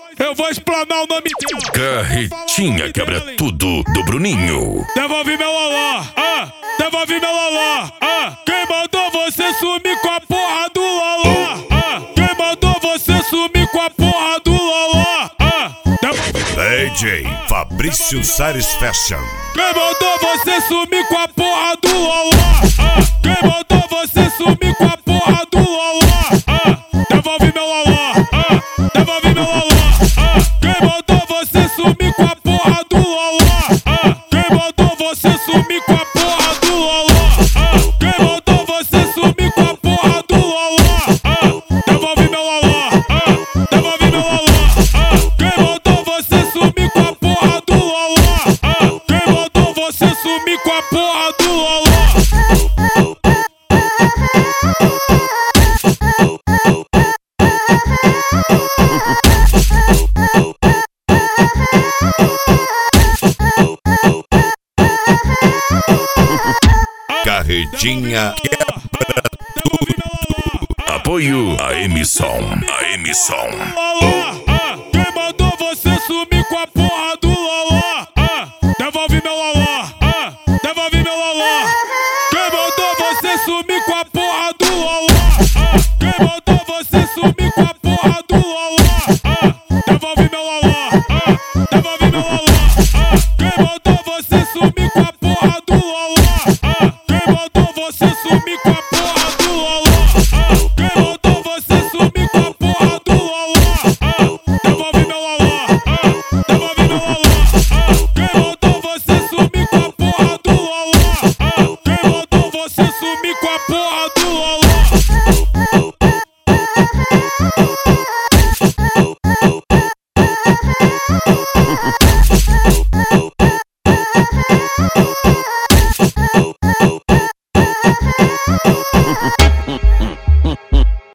Eu vou explanar o nome dela. Carretinha quebra tudo do Bruninho. Devolve meu loló, devolve meu loló, quem mandou você sumir com a porra do loló, quem mandou você sumir com a porra do loló, DJ Fabrício Sares Fashion. quem mandou você sumir com a porra do loló, quem mandou você sumir com a porra do loló, devolve meu loló, devolve meu loló, quem mandou você sumir com a porra do loló, quem mandou você sumir com a porra do loló, quem mandou você sumir com a porra do loló, devolve meu loló, devolve meu loló, quem mandou você sumir com a porra do loló, quem mandou você sumir com a porra do loló. Carretinha quebra tudo. Apoio a emissão. A emissão.